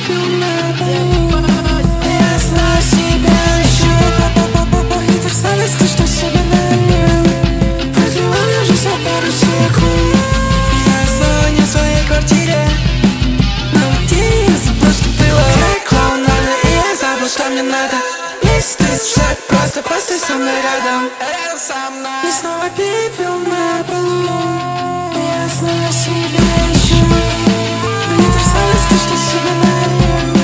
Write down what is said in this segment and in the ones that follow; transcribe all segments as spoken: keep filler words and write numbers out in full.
пепел на полу. Я знаю себя еще, и ты сами скажи, что себе налил. Продлеваю жизнь на пару секунд. Я снова не в своей квартире, но где я забыл, что было. Как клоун надо, и я забыл, что мне надо. Если ты сжать, просто постой со мной рядом. Рядом со мной. И снова пепел на полу. Я знаю себя еще, и ты сами скажи, что себе налил.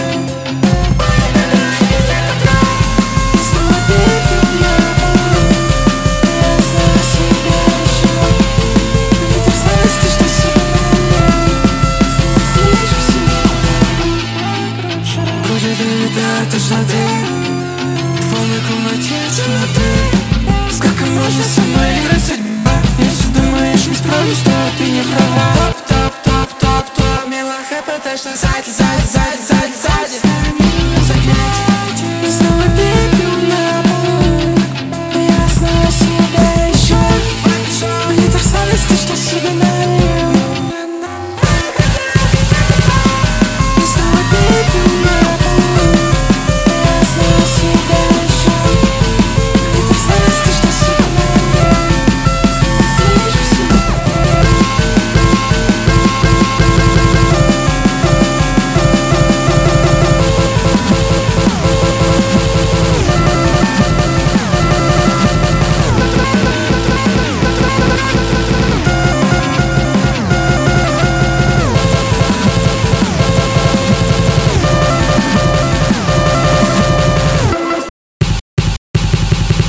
И снова пепел на полу. Я знаю себя еще, и ты сами скажи, что себе налил. Вижу себя. Будет летать тошноты в полной комнате темноты. Сколько можно со мной играть судьба? Если думаешь, не справлюсь, то ты не права. Топ, топ, топ, топ, топ. Мило хэппи, точно сзади, сзади, сзади, сзади, сзади.